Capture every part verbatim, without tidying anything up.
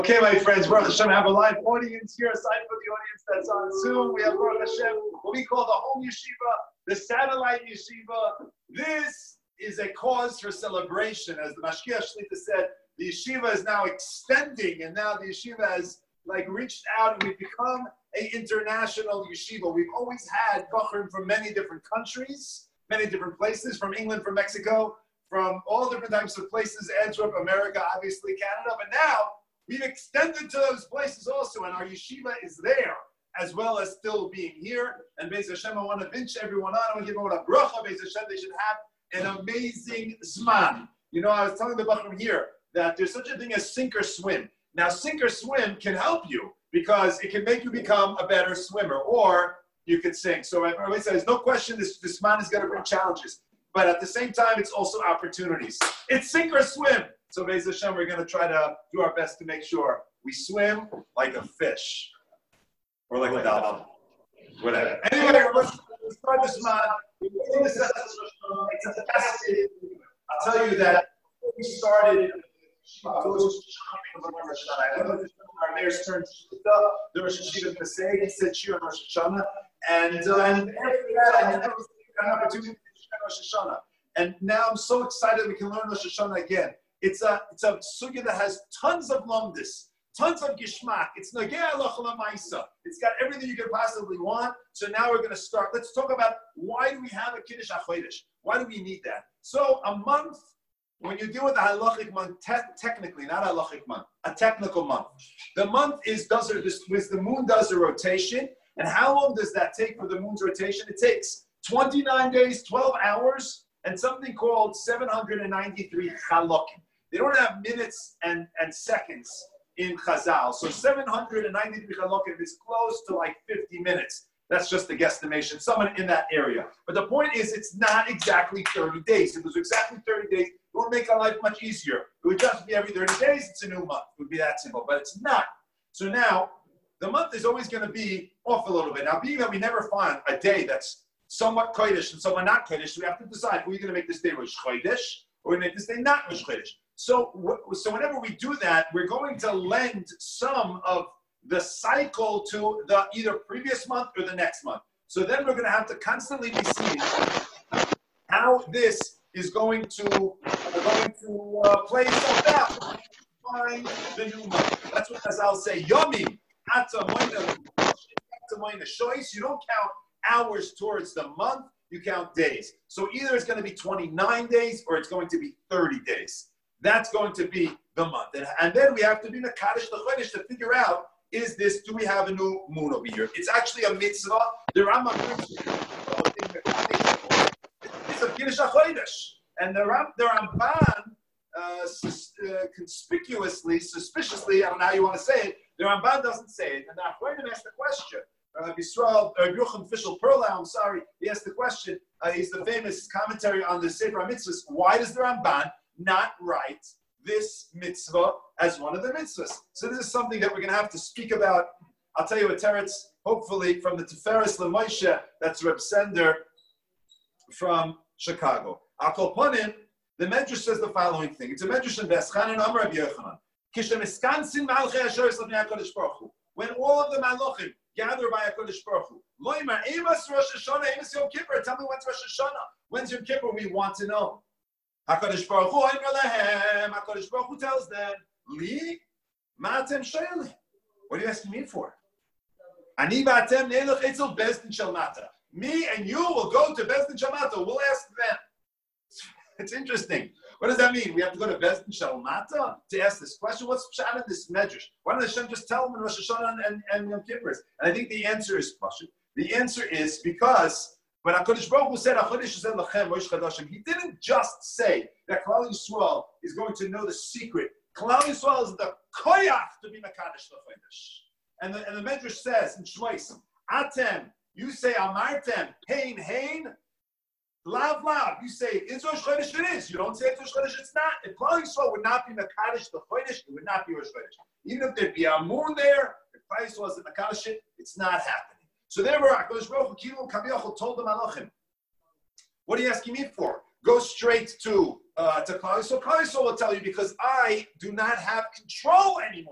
Okay, my friends, Baruch Hashem, I have a live audience here, aside from the audience that's on Zoom. We have Baruch Hashem, what we call the home yeshiva, the satellite yeshiva. This is a cause for celebration. As the Mashkiach Shlita said, the yeshiva is now extending, and now the yeshiva has like reached out, and we've become an international yeshiva. We've always had Bachrim from many different countries, many different places, from England, from Mexico, from all different types of places, Edgewood, America, obviously Canada, but now we've extended to those places also, and our yeshiva is there, as well as still being here. And Be'ez Hashem, I want to pinch everyone on. I want to give everyone a bracha. Be'ez Hashem, they should have an amazing zman. You know, I was telling the Bachram here that there's such a thing as sink or swim. Now, sink or swim can help you because it can make you become a better swimmer, or you can sink. So I always say, there's no question this, this man is going to bring challenges. But at the same time, it's also opportunities. It's sink or swim. So Be'ez Hashem, we're going to try to do our best to make sure we swim like a fish. Or like a dolphin. Whatever. Anyway, let's start this man. It's a fascinating. I'll tell you that before we started, our mayor's turned the Rosh Hashanah Pesach, he said Shir on Rosh Hashanah. And, uh, and after that, I never got an opportunity to share Rosh Hashanah. And now I'm so excited we can learn Rosh Hashanah again. It's a it's a sugya that has tons of lumdis, tons of gishmak. It's nageh alach maisa. It's got everything you could possibly want. So now we're going to start. Let's talk about why do we have a kiddush achodesh? Why do we need that? So a month, when you deal with a halachic month, te- technically not a halachic month, a technical month. The month is does it this the moon does a rotation, and how long does that take for the moon's rotation? It takes twenty-nine days, twelve hours, and something called seven hundred ninety-three chalokim. They don't have minutes and, and seconds in Chazal. So seven hundred ninety-three chalokim is close to like fifty minutes. That's just a guesstimation, someone in that area. But the point is, it's not exactly thirty days. If it was exactly thirty days, it would make our life much easier. It would just be every thirty days, it's a new month. It would be that simple, but it's not. So now, the month is always going to be off a little bit. Now, being that we never find a day that's somewhat Kodesh and somewhat not Kodesh, we have to decide, are we going to make this day Rosh Chodesh, or we make this day not Rosh Chodesh? So, so whenever we do that, we're going to lend some of the cycle to the either previous month or the next month. So then we're going to have to constantly be seeing how this is going to going to uh, play itself out. Find the new month. That's what Chazal say. Yomi, choice. You don't count hours towards the month. You count days. So either it's going to be twenty-nine days or it's going to be thirty days. That's going to be the month. And, and then we have to be the Kaddish L'Chodesh to figure out, is this, do we have a new moon over here? It's actually a mitzvah. The Rambam it's a Kiddush HaChodesh. And the, Ram, the Ramban, uh, sus, uh, conspicuously, suspiciously, I don't know how you want to say it, the Ramban doesn't say it. And the Achronim asked the question. Uh, Yisrael, uh, Yochanan Fishel Perlau, I'm sorry, he asked the question. Uh, he's the famous commentary on the Sefer HaMitzvahs. Why does the Ramban not write this mitzvah as one of the mitzvahs? So this is something that we're going to have to speak about. I'll tell you a teretz, hopefully, from the Tiferes LeMoshe, that's Reb Sender from Chicago. Al kol panim, the Medrash says the following thing. It's a Medrash in Veschanan Amar Rabbi Yochanan. Kishem iskansin malchei Hashoros l'fnei HaKadosh Baruch Hu. When all of the malachim gather by HaKadosh Baruch Hu. Loimar, Emas Rosh Hashanah, Emas Yom Kippur. Tell me when's Rosh Hashanah. When's Yom Kippur? We want to know. HaKadosh Baruch Hu, HaKadosh Baruch Hu tells them, Li, ma'atem shayli. What are you asking me for? Ani ba'atem ne'elech etzel bezdin shel mata. Me and you will go to bezdin shel mata. We'll ask them. It's interesting. What does that mean? We have to go to bezdin shel mata to ask this question? What's pshat in this medrash? Why don't Hashem just tell them in Rosh Hashanah and, and Yom Kippur? And I think the answer is pashut. The answer is because when HaKadosh Baruch Hu said, he didn't just say that Klal Yisrael is going to know the secret. Klal Yisrael is the koyach to be Mekadosh l'Chodesh. And the, and the Medrash says in Shmois, Atem, you say Amartem, Hein, Hein, Lav, Lav. You say, it's Rosh Chodesh, it is. You don't say it's Rosh Chodesh, it's not. If Klal Yisrael would not be Mekadosh l'Chodesh, it would not be Rosh Chodesh. Even if there'd be a moon there, if Klal Yisrael isn't Mekadosh, it's not happening. So therefore, HaKadosh Baruch Hu Kaviyachol told the Malachim, what are you asking me for? Go straight to uh, to Klal Yisrael. Klal Yisrael will tell you, because I do not have control anymore.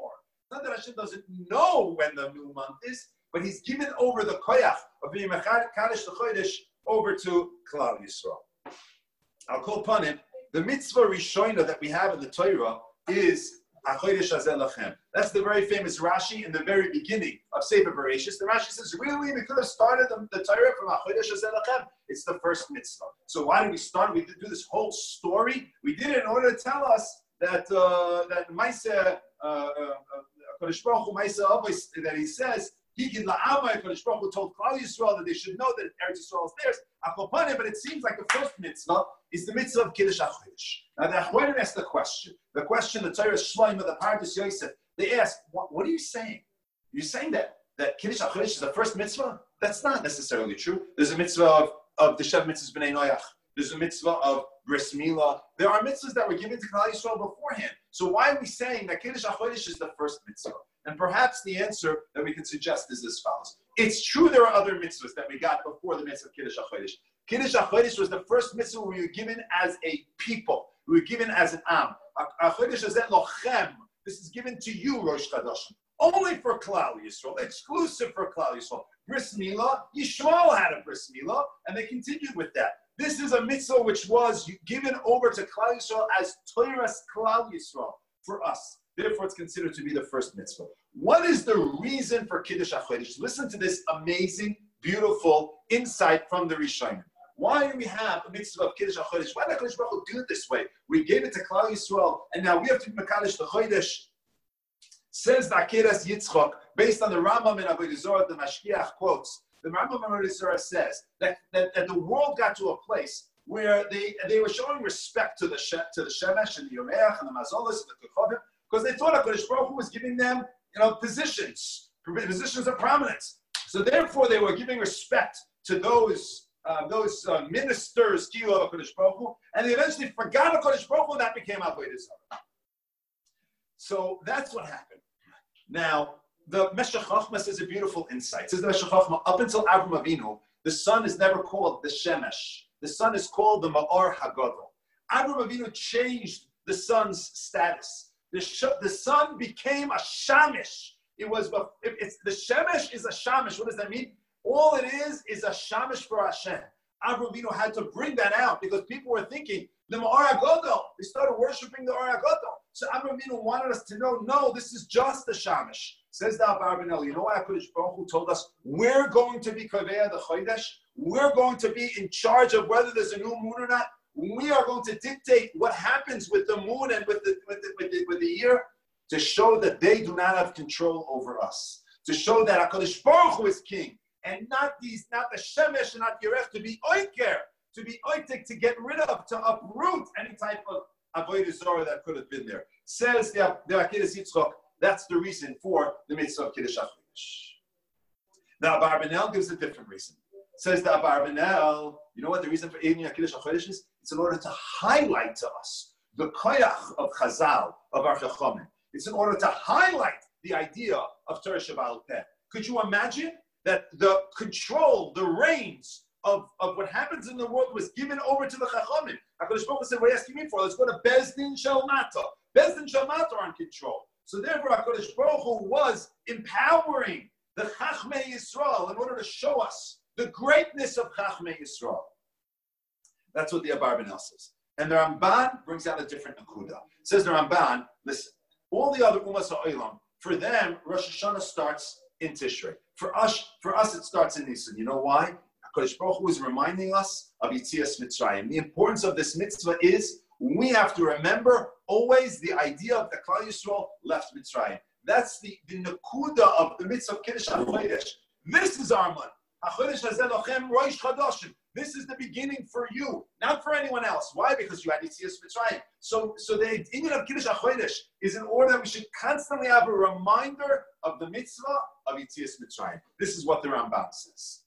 Not that Hashem doesn't know when the new month is, but He's given over the koyach of being Mekadesh the Chodesh over to Klal Yisrael. I'll call upon him. The mitzvah Rishona that we have in the Torah is HaChodesh Hazeh Lachem. That's the very famous Rashi in the very beginning of Sefer Bereshis. The Rashi says, really, we could have started the, the Torah from HaChodesh Hazeh Lachem. It's the first mitzvah. So why did we start? We did do this whole story. We did it in order to tell us that uh, that Maaseh uh, uh, Kodesh Baruch Hu Maaseh Avos, that he says, Higid La'amai, Kodesh Baruch Hu told Klal Yisrael that they should know that Eretz Yisrael is theirs. But it seems like the first mitzvah is the mitzvah of Kiddush HaChodesh. Now the Achronim asked the question. The question, the Torah Shloim of the Pardes Yosef, they asked, what, what are you saying? You're saying that, that Kiddush HaChodesh is the first mitzvah? That's not necessarily true. There's a mitzvah of, of the Shev mitzvahs B'nai Noach. There's a mitzvah of Bris Milah. There are mitzvahs that were given to Klal Yisrael beforehand. So why are we saying that Kiddush HaChodesh is the first mitzvah? And perhaps the answer that we can suggest is as follows. It's true there are other mitzvahs that we got before the mitzvah of Kiddush HaChodesh. Kiddush HaChodesh was the first mitzvah we were given as a people. We were given as an Am. HaChodesh Hazeh Lochem. This is given to you, Rosh Chodesh. Only for Klal Yisrael. Exclusive for Klal Yisrael. Bris Milah, Yishmael had a Bris Milah, and they continued with that. This is a mitzvah which was given over to Klal Yisrael as Toras Klal Yisrael for us. Therefore, it's considered to be the first mitzvah. What is the reason for Kiddush HaChodesh? Listen to this amazing, beautiful insight from the Rishonim. Why do we have a mitzvah of Kiddush HaChodesh? Why did HaKadosh Baruch Hu do it this way? We gave it to Klal Yisrael, and now we have to be Mekadesh the Chodesh. Says the Akeres Yitzchok, based on the Rambam and Avodah Zarah, the Mashkiach quotes, the Rambam and Avodah Zarah says that, that, that the world got to a place where they, they were showing respect to the to the Shemesh and the Yomeach and the Mazolos and the Kochavim, because they thought HaKadosh Baruch Hu was giving them, you know, positions, positions of prominence. So therefore, they were giving respect to those uh, those uh, ministers, Kilo of HaKadosh Baruch Hu, and they eventually forgot HaKadosh Baruch Hu, and that became Avodah Zarah. So that's what happened. Now, the Meshech Chochmah says a beautiful insight. It says the Meshech Chochmah, up until Avram Avinu, the sun is never called the Shemesh. The sun is called the Ma'or HaGadol. Avram Avinu changed the sun's status. The, sh- the sun became a shamish. It was, if it's, the shemesh is a shamish. What does that mean? All it is is a shamish for Hashem. Avraham Avinu had to bring that out because people were thinking, the Ma'or HaGadol. They started worshiping the Ma'or HaGadol. So Avraham Avinu wanted us to know, no, this is just the shamish. Says the Abarbanel, you know why HaKadosh Baruch Hu told us, we're going to be Kaveh the Chodesh. We're going to be in charge of whether there's a new moon or not. We are going to dictate what happens with the moon and with the, with the, with the, with the year to show that they do not have control over us. To show that HaKadosh Baruch Hu is king and not these, not the Shemesh and not Yerech, to be Oiker, to be Oitek, to get rid of, to uproot any type of Avodah Zarah that could have been there. Says the Akeres Yitzchok, that's the reason for the mitzvah of Kiddush HaChodesh. Now, Abarbanel gives a different reason. Says the Abarbanel, you know what the reason for Eivin Kiddush HaChodesh is? It's in order to highlight to us the koyach of Chazal, of our Chachamim. It's in order to highlight the idea of Torah Shebaal Peh. Could you imagine that the control, the reins of, of what happens in the world was given over to the Chachamim? HaKadosh Baruch Hu said, what are you asking me for? Let's go to Bezdin Shel Mata. Bezdin Shel Mata are in control. So therefore, HaKadosh Baruch Hu was empowering the Chachmei Yisrael in order to show us the greatness of Chachmei Yisrael. That's what the Abarbanel says. And the Ramban brings out a different nakuda. It says the Ramban, listen, all the other Umas HaOlam, for them, Rosh Hashanah starts in Tishrei. For us, for us, it starts in Nisan. You know why? HaKadosh Baruch Hu is reminding us of Yitzias Mitzrayim. The importance of this mitzvah is we have to remember always the idea of the Klal Yisrael left Mitzrayim. That's the, the nakuda of the mitzvah of Kiddush HaChodesh. This is our month. HaChodesh Hazeh Lochem Rosh Chodoshim. This is the beginning for you, not for anyone else. Why? Because you had Yitzias Mitzrayim. So, so the inyan of Kiddush HaChodesh is in order that we should constantly have a reminder of the mitzvah of Yitzias Mitzrayim. This is what the Ramban says.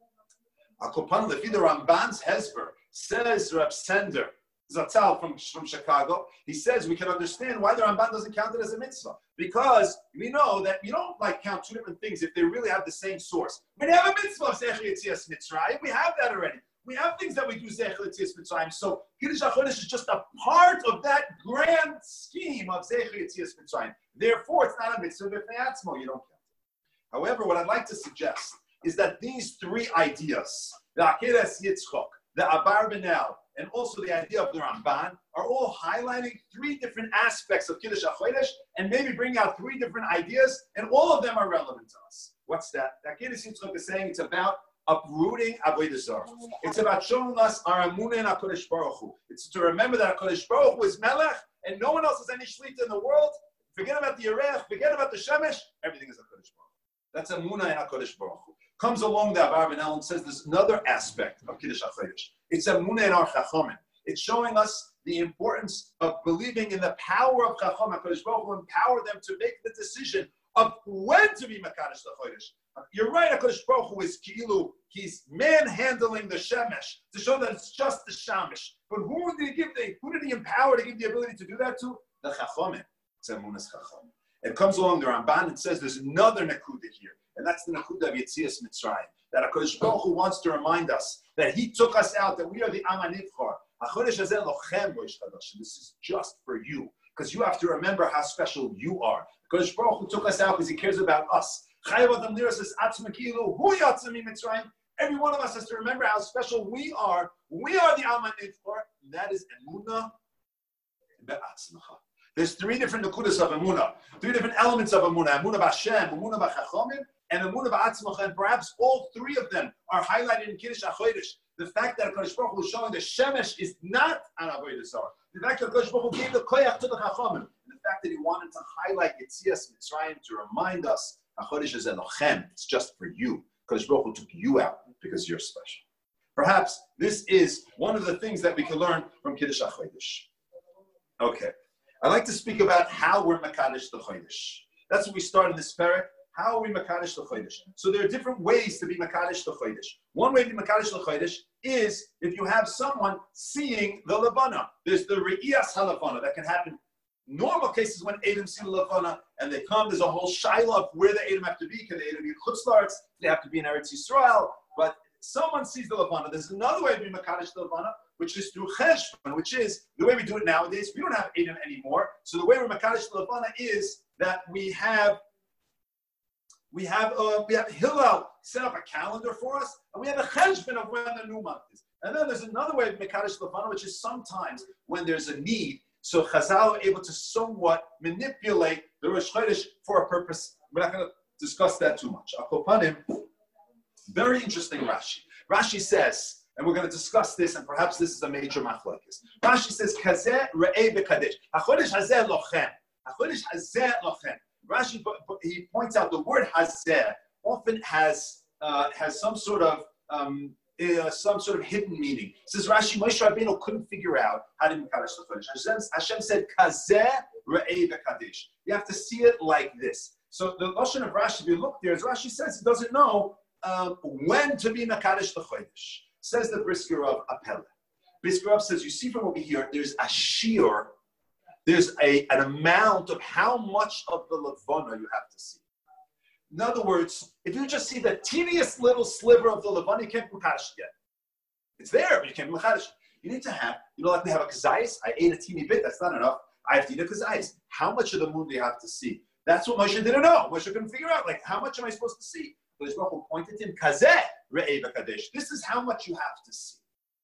Akopan Lefi, the Ramban's Hezber, says Reb Sender Zatzal from, from Chicago, he says we can understand why the Ramban doesn't count it as a mitzvah. Because we know that you don't like count two different things if they really have the same source. We have a mitzvah of Zech Yitzias Mitzrayim. We have that already. We have things that we do Zecher Yetzias Mitzrayim. So Kiddush HaChodesh is just a part of that grand scheme of Zecher Yetzias Mitzrayim. Therefore, it's not a mitzvah b'fnei atzmo. You don't count it. However, what I'd like to suggest is that these three ideas, the Akeres Yitzchok, the Abar Benel, and also the idea of the Ramban, are all highlighting three different aspects of Kiddush HaChodesh and maybe bringing out three different ideas, and all of them are relevant to us. What's that? The Akeres Yitzchok is saying it's about uprooting Avodah Zarah. It's about showing us our Amunah in HaKadosh Baruch Hu. It's to remember that HaKadosh Baruch Hu is Melech, and no one else has any shlita in the world. Forget about the Yerech, forget about the Shemesh, everything is HaKadosh Baruch Hu. That's Amunah in HaKadosh Baruch Hu. Comes along the Abar Benel and says there's another aspect of Kiddush HaChodesh. It's Amunah in our Chachamim. It's showing us the importance of believing in the power of Chacham. HaKadosh Baruch Hu empower them to make the decision of when to be Makadosh the Chodesh. You're right, HaKadosh Baruch Hu is Ki'ilu, he's manhandling the Shemesh to show that it's just the Shemesh. But who did he give the, who did he empower to give the ability to do that to? The Chachamim. It's Amunas Chacham. It comes along the Ramban and says there's another Nakuda here, and that's the Nakuda of Yetzias Mitzrayim. That HaKadosh Baruch Hu wants to remind us that he took us out, that we are the Am HaNivchar. This is just for you, because you have to remember how special you are. HaKadosh Baruch Hu took us out because he cares about us. Every one of us has to remember how special we are. We are the Am HaNivchar, and that is Emunah be'atzmacha. There's three different Nakudas of Emunah, three different elements of Emunah. Emunah b'Hashem, Emunah b'Chachamim, and Emunah b'atzmacha, and perhaps all three of them are highlighted in Kiddush HaChodesh. The fact that HaKadosh Baruch Hu is showing the Shemesh is not an Avodah Zarah. The fact that HaKadosh Baruch Hu gave the Koyach to the Chachamim. And the fact that he wanted to highlight Yetzias Mitzrayim to remind us, HaChodesh is Elochem, it's just for you. HaKadosh Baruch Hu took you out because you're special. Perhaps this is one of the things that we can learn from Kiddush HaChodesh. Okay. I'd like to speak about how we're Makadosh the Chodesh. That's what we started this parak. How are we Makadosh the Chodesh? So there are different ways to be Makadosh the Chodesh. One way to be Makadosh the Chodesh is if you have someone seeing the Levana. There's the Re'iyas HaLevana that can happen. Normal cases when Edom see the Levana and they come, there's a whole shaila of where the Edom have to be. Can the Edom be in Chutz La'aretz? They have to be in Eretz Yisrael. But someone sees the Levana. There's another way to be Makadosh the Levana, which is through Cheshbon, which is the way we do it nowadays. We don't have Edom anymore. So the way we're Makadosh the Levana is that we have We have uh, we have Hillel set up a calendar for us, and we have a cheshbon of when the new month is. And then there's another way of Mekadosh Levana, which is sometimes when there's a need, so Chazal are able to somewhat manipulate the Rosh Chodesh for a purpose. We're not going to discuss that too much. Akopanim, very interesting Rashi. Rashi says, and we're going to discuss this, and perhaps this is a major machlokes. Rashi says, Kazeh re'eh b'kadesh. HaChodesh hazeh lochem. HaChodesh hazeh lochem. Rashi, he points out the word hazeh often has uh, has some sort of um, uh, some sort of hidden meaning. It says Rashi, Moshe Rabbeinu couldn't figure out how to Mekadosh the Chodesh. Hashem, Hashem said Kazeh re'eh v'kadesh. You have to see it like this. So the lashon of Rashi, if you look there, as Rashi says, he doesn't know um, when to be Mekadosh the Chodesh. Says the Brisker of Apele. Brisker of says, you see from over here, there's a shiur. There's a, an amount of how much of the Levana you have to see. In other words, if you just see the teeniest little sliver of the Levana, you can't be Mekadosh yet. It's there, but you can't be Mekadosh. You need to have, you know, like we have a kazayis. I ate a teeny bit, that's not enough. I have to eat a kazayis. How much of the moon do you have to see? That's what Moshe didn't know. Moshe couldn't figure out, like, how much am I supposed to see? But his Baruch Hu pointed to him, Kazeh re'eh v'kadesh. This is how much you have to see.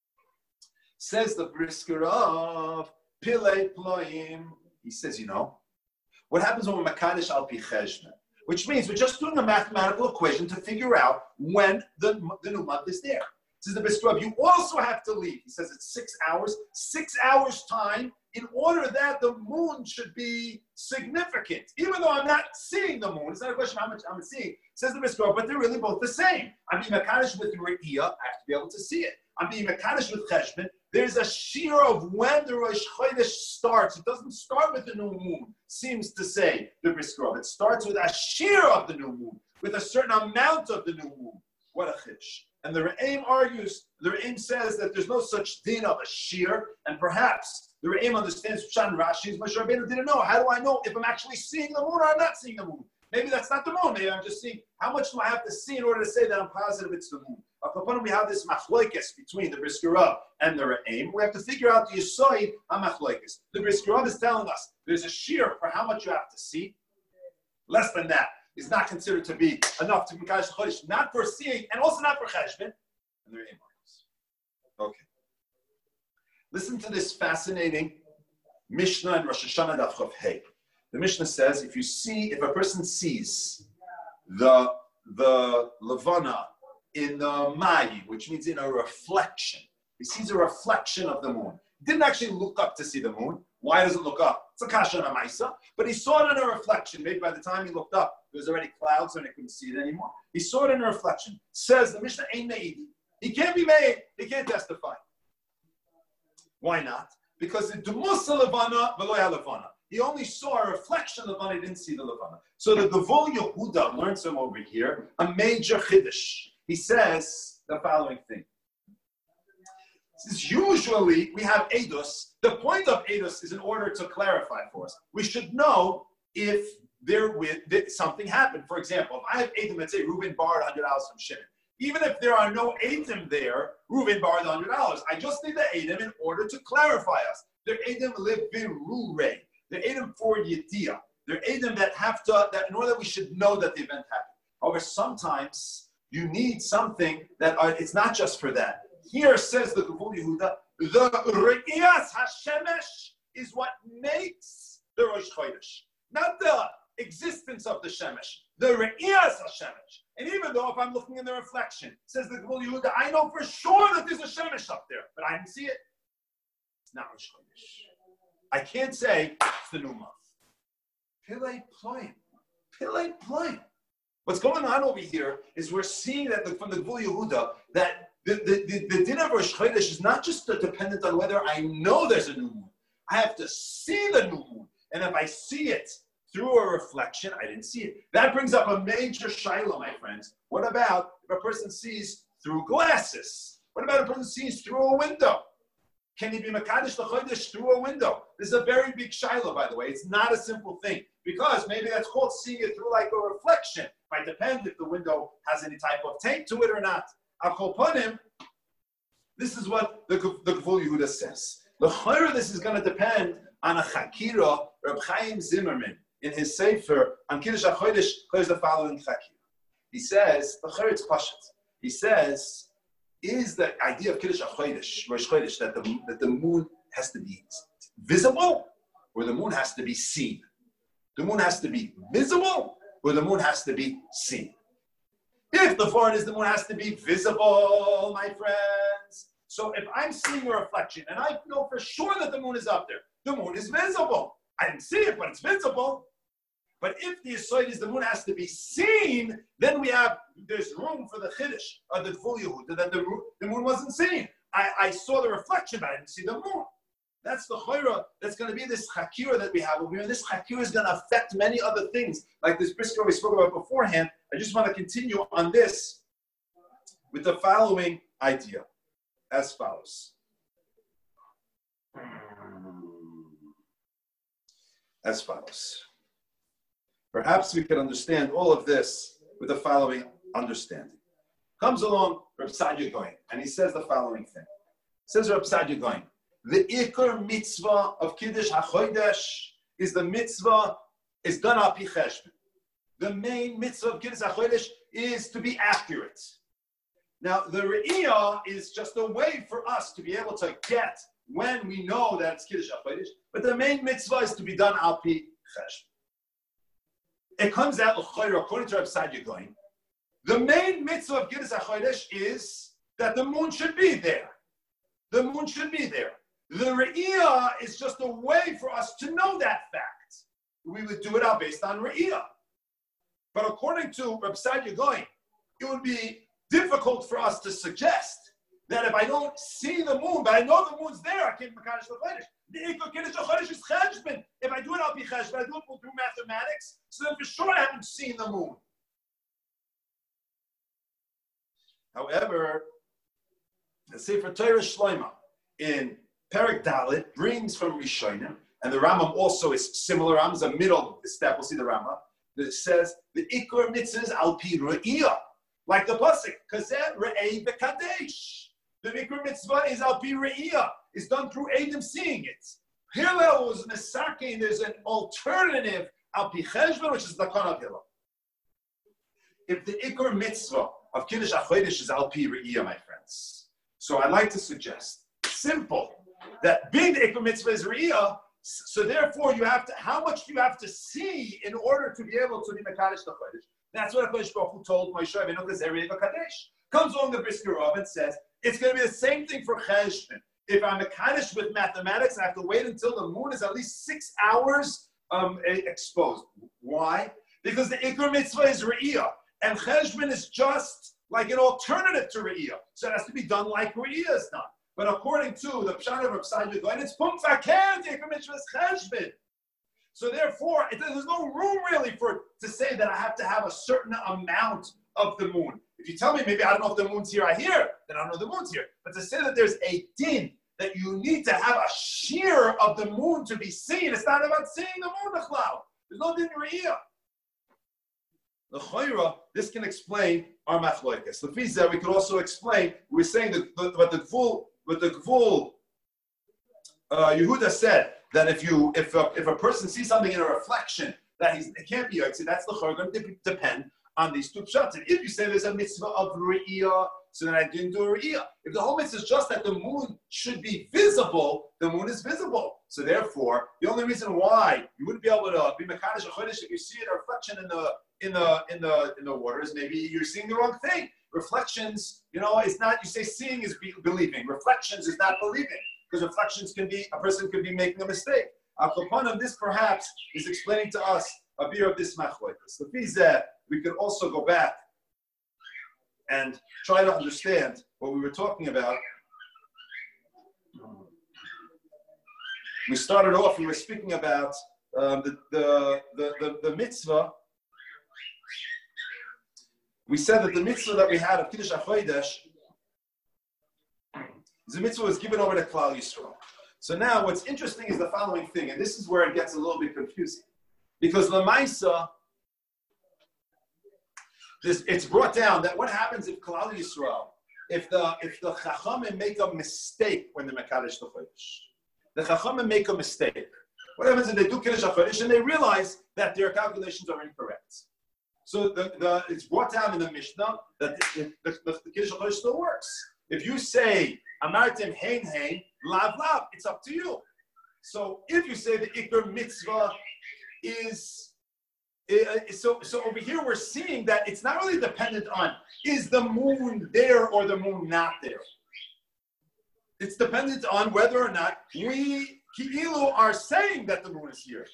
Says the Brisker of Pilei Ploim. He says, you know, what happens when we're Makadosh al pi cheshbon? Which means we're just doing a mathematical equation to figure out when the, the new month is there. Says the Brisker of, you also have to leave. He says it's six hours, six hours time, in order that the moon should be significant. Even though I'm not seeing the moon, it's not a question of how much I'm seeing. Says the Brisker of, but they're really both the same. I'm being Makadosh with Re'iyah, I have to be able to see it. I'm being Mekadosh with Cheshbon. There's a shear of when the Rosh Chodesh starts. It doesn't start with the new moon, seems to say the Brisker of. It starts with a shear of the new moon, with a certain amount of the new moon. What a chish. And the Re'im argues, the Re'im says that there's no such din of a shear, and perhaps the Re'im understands Pshat and Rashi's. Moshe Rabbeinu didn't know. How do I know if I'm actually seeing the moon or I'm not seeing the moon? Maybe that's not the moon. Maybe I'm just seeing, how much do I have to see in order to say that I'm positive it's the moon? Al we have this machloikes between the Brisker Rav and the Re'im. We have to figure out the Yisoid HaMachloikes. The Brisker Rav is telling us there's a shear for how much you have to see. Less than that is not considered to be enough to Mekadosh Chodesh, not for seeing, and also not for Cheshbon. And the Re'im argues. Okay. Listen to this fascinating Mishnah in Rosh Hashanah Daf Chav Hey. The Mishnah says, if you see, if a person sees the the levana in the mayi, which means in a reflection, he sees a reflection of the moon. He didn't actually look up to see the moon. Why does it look up? It's a kasha and a maisa, but he saw it in a reflection. Maybe by the time he looked up, there was already clouds and he couldn't see it anymore. He saw it in a reflection. Says the Mishnah ain't made. He can't be made. He can't testify. Why not? Because the Demusa Levana, Veloya Levana. He only saw a reflection of Levana, he didn't see the Levana. So the Gevul Yehuda learns from over here a major chiddush. He says the following thing. Since usually we have Eidos, the point of Eidos is in order to clarify for us. We should know if there with something happened. For example, if I have Eidim that say Reuben borrowed one hundred dollars from Shimon, even if there are no Eidim there, Reuben borrowed one hundred dollars. I just need the Eidim in order to clarify us. They're Eidim live in Rurei. They're Eidim for Yediyah. They're Eidim that have to, that in order that we should know that the event happened. However, sometimes you need something that are, it's not just for that. Here says the Gevul Yehuda, the Re'iyas HaShemesh is what makes the Rosh Chodesh, not the existence of the Shemesh. The Re'iyas HaShemesh. And even though if I'm looking in the reflection, says the Gevul Yehuda, I know for sure that there's a Shemesh up there, but I didn't see it. It's not Rosh Chodesh. I can't say it's the new month. Pillei Ploim. Pillei Ploim. What's going on over here is we're seeing that the, from the Gevul Yehuda that the, the, the, the din of Rosh Chodesh is not just dependent on whether I know there's a new moon. I have to see the new moon. And if I see it through a reflection, I didn't see it. That brings up a major shaila, my friends. What about if a person sees through glasses? What about a person sees through a window? Can he be Mekadosh the Chodesh through a window? This is a very big shaila, by the way. It's not a simple thing. Because maybe that's called seeing it through like a reflection. It might depend if the window has any type of taint to it or not. I'll call upon him. This is what the, the Gevul Yehuda says. The chayra, this is going to depend on a chakira. Reb Chaim Zimmerman, in his Sefer, on Kiddush HaChodesh, clears the following chakira. He says, the chayra is pashat. He says, is the idea of Kiddush HaChodesh, Rosh Chodesh, that the, that the moon has to be visible or the moon has to be seen? The moon has to be visible or the moon has to be seen? If the foreign is the moon has to be visible, my friends. So if I'm seeing a reflection and I know for sure that the moon is up there, the moon is visible. I didn't see it, but it's visible. But if the aside is the moon has to be seen, then we have, there's room for the chiddush of the Gevul Yehuda that the, the moon wasn't seen. I, I saw the reflection, but I didn't see the moon. That's the chayra. That's going to be this chakira that we have over here. And this chakira is going to affect many other things, like this brisker we spoke about beforehand. I just want to continue on this with the following idea, as follows. As follows. Perhaps we can understand all of this with the following understanding. Comes along Reb Sadia Goin, and he says the following thing. Says Reb Sadia Goin, the Iker mitzvah of Kiddush HaChodesh is the mitzvah, is done al pi cheshbon. The main mitzvah of Kiddush HaChodesh is to be accurate. Now, the Re'iyah is just a way for us to be able to get when we know that it's Kiddush HaChodesh, but the main mitzvah is to be done al pi cheshbon. It comes out, according to Reb Sadia Goin, the main mitzvah of Kiddush HaChodesh is that the moon should be there. The moon should be there. The Re'iyah is just a way for us to know that fact. We would do it out based on Re'iyah. But according to Reb Sadia Goin, it would be difficult for us to suggest that if I don't see the moon, but I know the moon's there, I can't Mekadosh L'Chodesh. The Ikar Kiddush HaChodesh is cheshbon. If I do it, I'll be cheshbon. I do it through mathematics, so then for sure I haven't seen the moon. However, the Sefer Torah Shloima in Perek Dalet brings from Rishonim, and the Rambam also is similar. Rambam is a middle step. We'll see the Rambam. That says the Ikar mitzvah is al pi Re'iyah. Like the pasuk, Kazeh Re'ei B'Kadesh. The Mikra Mitzvah is al pi Re'iyah. It's done through Adam seeing it. Hillel was Nesakin. There's an alternative al pi Cheshvan, which is the Lakon Hillel. If the Ikar Mitzvah of Kiddush HaChodesh is al pi Re'iyah, my friends, so I'd like to suggest, simple, that being the Ikar Mitzvah is Re'iyah, so therefore you have to, how much do you have to see in order to be able to be Mekadesh the Chodesh? That's what HaKadosh Baruch Hu told Moshe Rabbeinu Kazeh Kadesh. Comes along the Brisker Rav and says, it's going to be the same thing for Cheshvan. If I'm Mekadesh with mathematics, I have to wait until the moon is at least six hours um, exposed. Why? Because the Ikar Mitzvah is Re'iyah, and Cheshvan is just like an alternative to Re'iyah. So it has to be done like Re'iyah is done. But according to the Pshat of Rav Saadia Gaon, it's Pum Fakir, the Ikar Mitzvah is Cheshvan. So therefore, it, there's no room really for to say that I have to have a certain amount of the moon. If you tell me maybe I don't know if the moon's here, I hear, then I don't know the moon's here. But to say that there's a din that you need to have a shear of the moon to be seen, it's not about seeing the moon, the cloud. There's no din re'iyah. The Chayra, this can explain our machloikas. The Fiza, we could also explain, we're saying that what the Gvul, what the Gvul, uh, Yehuda said, that if you if a, if a person sees something in a reflection that he's it can't be yotzi, that's the chayr going to depend on these two pshatim. If you say there's a mitzvah of re'iyah, so then I didn't do a re'iyah. If the whole mitzvah is just that the moon should be visible, the moon is visible. So therefore, the only reason why you wouldn't be able to be mekadesh chodesh if you see a reflection in the in the in the in the water is maybe you're seeing the wrong thing. Reflections, you know, it's not you say seeing is be, believing. Reflections is not believing. Because reflections can be, a person could be making a mistake. Al of this perhaps is explaining to us a view of this machlokas. The Fizeh, we could also go back and try to understand what we were talking about. We started off, we were speaking about um, the, the, the, the, the mitzvah. We said that the mitzvah that we had of Kiddush HaChodesh, the mitzvah was given over to Klal Yisrael. So now what's interesting is the following thing, and this is where it gets a little bit confusing. Because Lamaisa, this, it's brought down that what happens if Klal Yisrael, if the if the Chachamim make a mistake when they Mekadesh the Chodesh, the Chachamim make a mistake. What happens if they do Kiddush HaChodesh and they realize that their calculations are incorrect? So the, the, it's brought down in the Mishnah that the, the, the, the Kiddush HaChodesh still works. If you say, Amartim hein hein, lav lav, it's up to you. So if you say the Ikar Mitzvah is, is, so, so over here we're seeing that it's not really dependent on, is the moon there or the moon not there? It's dependent on whether or not we, Ki'ilu, are saying that the moon is here.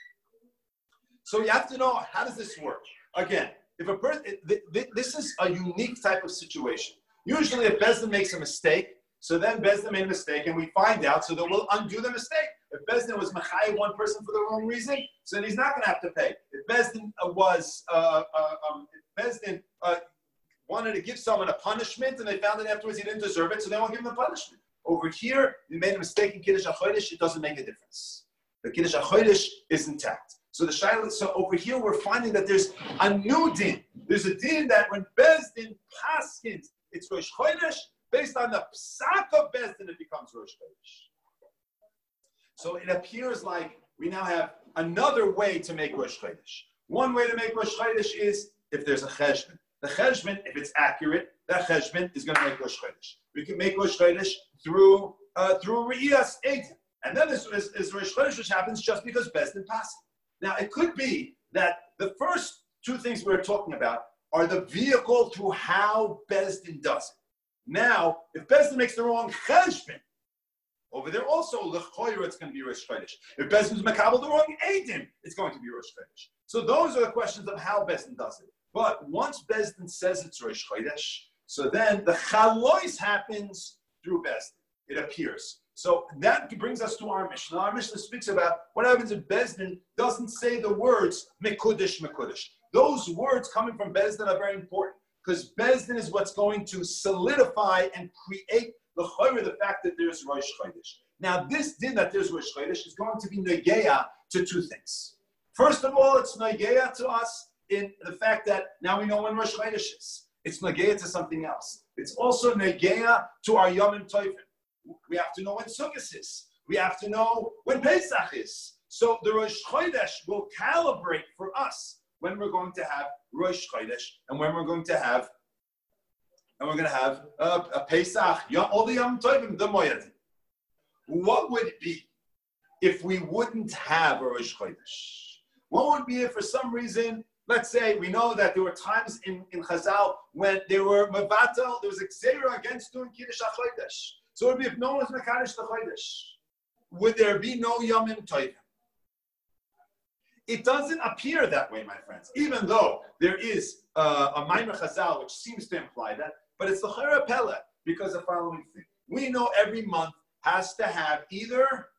So you have to know, how does this work? Again, if a person, this is a unique type of situation. Usually if Bezdin makes a mistake, so then Bezdin made a mistake and we find out, so then we'll undo the mistake. If Bezdin was Machai one person for the wrong reason, so then he's not going to have to pay. If Bezdin uh, was, uh, uh, um, if Bezdin uh, wanted to give someone a punishment and they found that afterwards he didn't deserve it, so they won't give him the punishment. Over here, you made a mistake in Kiddush HaChodesh, it doesn't make a difference. The Kiddush HaChodesh is intact. So the Shaila, so over here we're finding that there's a new din. There's a din that when Bezdin paskins, it's Rosh Chodesh, based on the psak of Bezdin, it becomes Rosh Chodesh. So it appears like we now have another way to make Rosh Chodesh. One way to make Rosh Chodesh is if there's a cheshbon. The cheshbon, if it's accurate, that cheshbon is going to make Rosh Chodesh. We can make Rosh Chodesh through uh, through Re'iyas Eidim. And then this is, is Rosh Chodesh, which happens just because Bezdin passes. Now, it could be that the first two things we're talking about are the vehicle through how Bezdin does it. Now, if Bezdin makes the wrong cheshbon, over there also, l'choyra, it's going to be Rosh Chodesh. If Bezdin's makabel the wrong eidim, it's going to be Rosh Chodesh. So those are the questions of how Bezdin does it. But once Bezdin says it's Rosh Chodesh, so then the chalois happens through Bezdin. It appears. So that brings us to our Mishnah. Our Mishnah speaks about what happens if Bezdin doesn't say the words Mekudesh, Mekudesh. Those words coming from Bezdin are very important because Bezdin is what's going to solidify and create the chayre, the fact that there's Rosh Chodesh. Now, this din that there's Rosh Chodesh is going to be negeya to two things. First of all, it's negeya to us in the fact that now we know when Rosh Chodesh is. It's Nageya to something else. It's also Nageya to our Yomim Tovim. We have to know when Sukkot is. We have to know when Pesach is. So the Rosh Chodesh will calibrate for us when we're going to have Rosh Chodesh and when we're going to have, and we're going to have uh, a Pesach, all the Yom Tovim, the Moedim. What would it be if we wouldn't have a Rosh Chodesh? What would be if for some reason, let's say we know that there were times in, in Chazal when they were Mavatal, there was a Xera against doing Kiddush HaChodesh. So it would be if no one was Mekadosh the Chodesh. Would there be no Yomim Tovim? It doesn't appear that way, my friends, even though there is uh, a Maimer Chazal which seems to imply that, but it's the Chera Pella because of the following thing. We know every month has to have either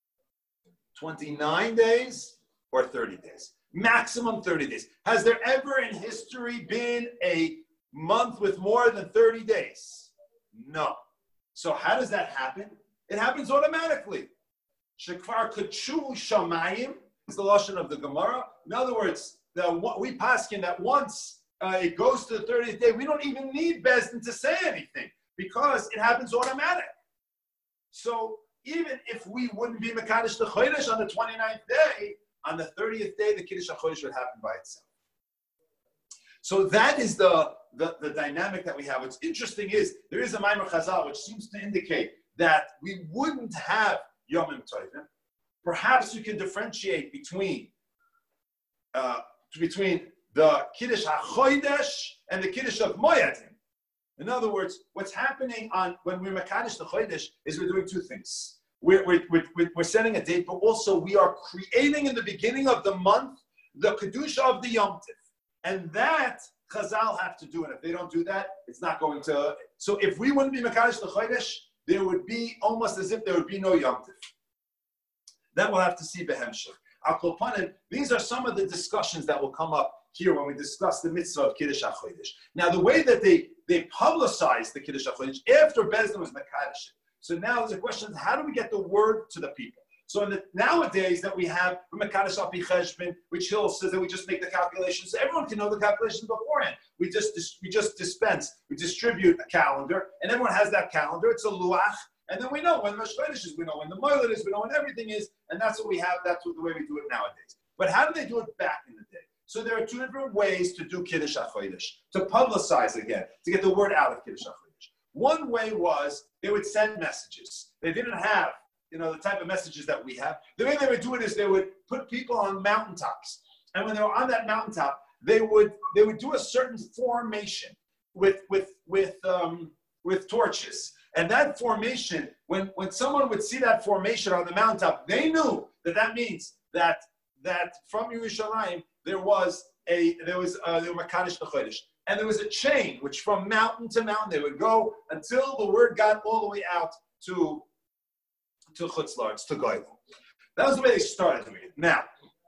twenty-nine days or thirty days. Maximum thirty days. Has there ever in history been a month with more than thirty days? No. So how does that happen? It happens automatically. Shekvar Kachu Shamayim is the lashon of the Gemara. In other words, the, we paskin that once uh, it goes to the thirtieth day, we don't even need Bezdin to say anything because it happens automatic. So even if we wouldn't be Mekadosh the Chodesh on the twenty-ninth day, on the thirtieth day, the Kiddush HaChodesh would happen by itself. So that is the, the, the dynamic that we have. What's interesting is there is a Maimer Chazal which seems to indicate that we wouldn't have Yomim Tovim. Perhaps you can differentiate between uh, between the Kiddush HaChodesh and the Kiddush of Moedim. In other words, what's happening on when we're Mekadosh the Chodesh is we're doing two things. We're, we're, we're, we're setting a date, but also we are creating in the beginning of the month the Kedusha of the Yom Tif. And that Chazal have to do. And if they don't do that, it's not going to. So if we wouldn't be Mekadosh the Chodesh, there would be almost as if there would be no Yom Tif. That we'll have to see Behemshech. Al Kol Panim, these are some of the discussions that will come up here when we discuss the mitzvah of Kiddush HaChodesh. Now, the way that they, they publicized the Kiddush HaChodesh after Bezdin was Mekadosh. So now there's a question, how do we get the word to the people? So in the, nowadays that we have Mekadosh Al Pi Cheshbon, which Hill says that we just make the calculations, so everyone can know the calculations beforehand. We just we just dispense, we distribute a calendar, and everyone has that calendar. It's a luach, and then we know when Rosh Chodesh is, we know when the Moiled is, we know when everything is, and that's what we have. That's what, the way we do it nowadays. But how do they do it back in the day? So there are two different ways to do Kiddush HaChodesh, to publicize again, to get the word out of Kiddush HaChodesh. One way was they would send messages. They didn't have, you know, the type of messages that we have. The way they would do it is they would put people on mountaintops. And when they were on that mountaintop, they would they would do a certain formation with with with um, with torches. And that formation, when, when someone would see that formation on the mountaintop, they knew that that means that that from Yerushalayim there was a there was uh, there were Mekadosh the Chodesh. And there was a chain which from mountain to mountain they would go until the word got all the way out to to Chutz La'aretz, to Goyim. That was the way they started doing it. Now,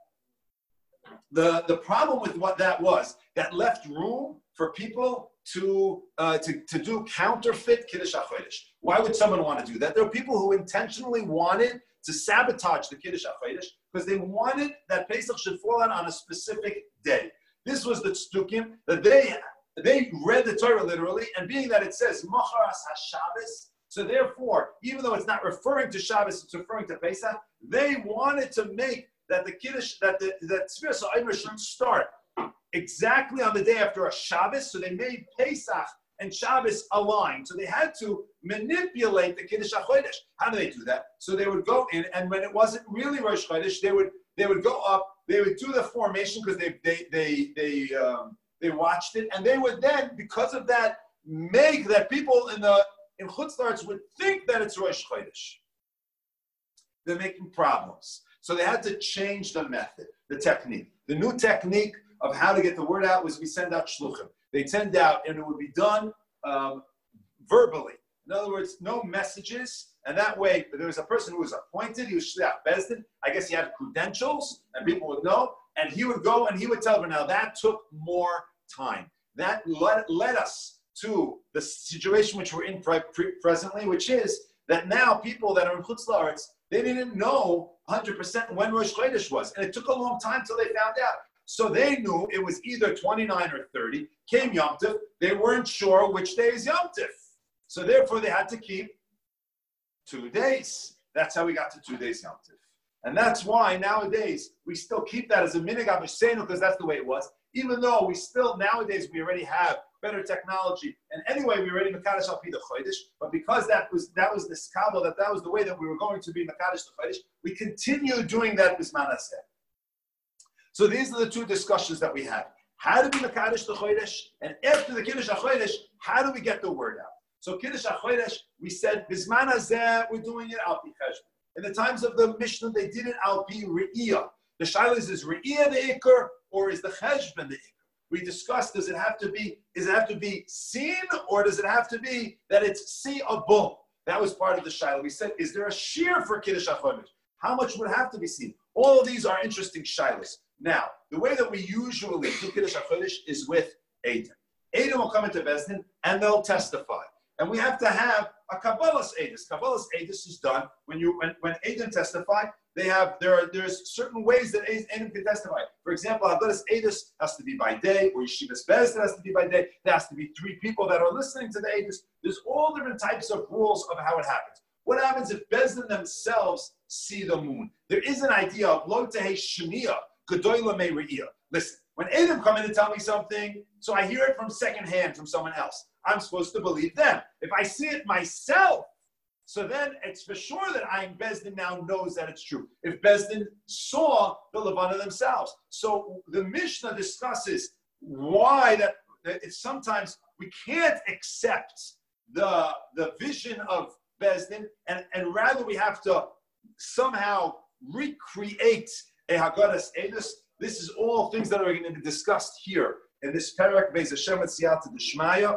the, the problem with what that was, that left room for people to, uh, to, to do counterfeit Kiddush HaChodesh. Why would someone want to do that? There were people who intentionally wanted to sabotage the Kiddush HaChodesh because they wanted that Pesach should fall out on a specific day. This was the tzdukim that they they read the Torah literally, and being that it says Macharas HaShabbos, so therefore, even though it's not referring to Shabbos, it's referring to Pesach, they wanted to make that the Kiddush, that the that Sfiras HaOmer should start exactly on the day after a Shabbos, so they made Pesach and Shabbos align. So they had to manipulate the Kiddush HaChodesh. How do they do that? So they would go in, and when it wasn't really Rosh Chodesh, they would they would go up. They would do the formation because they they they they um, they watched it, and they would then, because of that, make that people in the in Chutz La'aretz would think that it's Rosh Chodesh. They're making problems, so they had to change the method, the technique. The new technique of how to get the word out was we send out shluchim. They send out, and it would be done um, verbally. In other words, no messages. And that way, there was a person who was appointed. He was Shliach Bezdin. I guess he had credentials, and people would know. And he would go, and he would tell them. Now, that took more time. That led, led us to the situation which we're in pre- pre- presently, which is that now people that are in Chutz La'aretz, they didn't know one hundred percent when Rosh Chodesh was. And it took a long time till they found out. So they knew it was either twenty-nine or thirty. Came Yom Tov, they weren't sure which day is Yom Tov. So therefore they had to keep two days. That's how we got to two days Yom Tov. And that's why nowadays we still keep that as a minig Avishenu, because that's the way it was. Even though we still, nowadays we already have better technology. And anyway, we already Mekadesh al pi the Chodesh. But because that was that was the skabel, that that was the way that we were going to be Mekadesh the Chodesh, we continue doing that Bisman Haseh. So these are the two discussions that we have. How do we Mekadesh the Chodesh? And after the Kiddush HaChodesh, how do we get the word out? So Kiddush HaChodesh, we said, Bisman Hazeh, we're doing it al pi cheshbon. In the times of the Mishnah, they did it al pi re'iyah. The shaila is, is re'iyah the ikr, or is the cheshbon the ikr? We discussed, does it have to be, does it have to be seen, or does it have to be that it's seeable? That was part of the shaila. We said, is there a shear for Kiddush HaChodesh? How much would have to be seen? All of these are interesting shailas. Now, the way that we usually do Kiddush HaChodesh is with Eidim. Eidim will come into Beis Din and they'll testify. And we have to have a Kabbalah's Eidus. Kabbalah's Eidus is done when you when, when Eidim testify. They have there are there's certain ways that Eidim can testify. For example, Haggadah's Eidus has to be by day, or Yeshivas Beis Din has to be by day. There has to be three people that are listening to the Eidus. There's all different types of rules of how it happens. What happens if Beis Din themselves see the moon? There is an idea of Lo Tehei Shmiyah Gedoyla Mei Re'iyah. Listen, when Eidim come in and tell me something, so I hear it from secondhand from someone else. I'm supposed to believe them. If I see it myself, so then it's for sure that I'm Beis Din now knows that it's true. If Beis Din saw the Levana themselves. So the Mishnah discusses why that, that it's sometimes we can't accept the, the vision of Beis Din, and, and rather we have to somehow recreate a Haggadah's Eidus. This is all things that are going to be discussed here in this Perek Beis Hashem et Siyata D'Shmaya.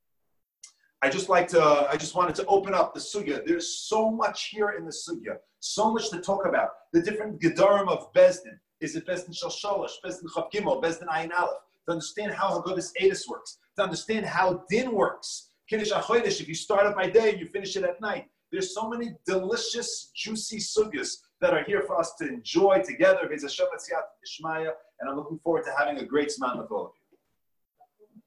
I just like to, I just wanted to open up the sugya. There's so much here in the sugya, so much to talk about. The different gedarim of Beis Din. Is it Beis Din Shel Sholosh, Beis Din Chav Gimel, Beis Din Ayin Aleph? To understand how Haggadah's Eidus works, to understand how Din works. Kiddush HaChodesh, if you start it by day and you finish it at night. There's so many delicious, juicy sugyas that are here for us to enjoy together. Beis Hashem et Siyata D'Shmaya, and I'm looking forward to having a great Zman with all of you.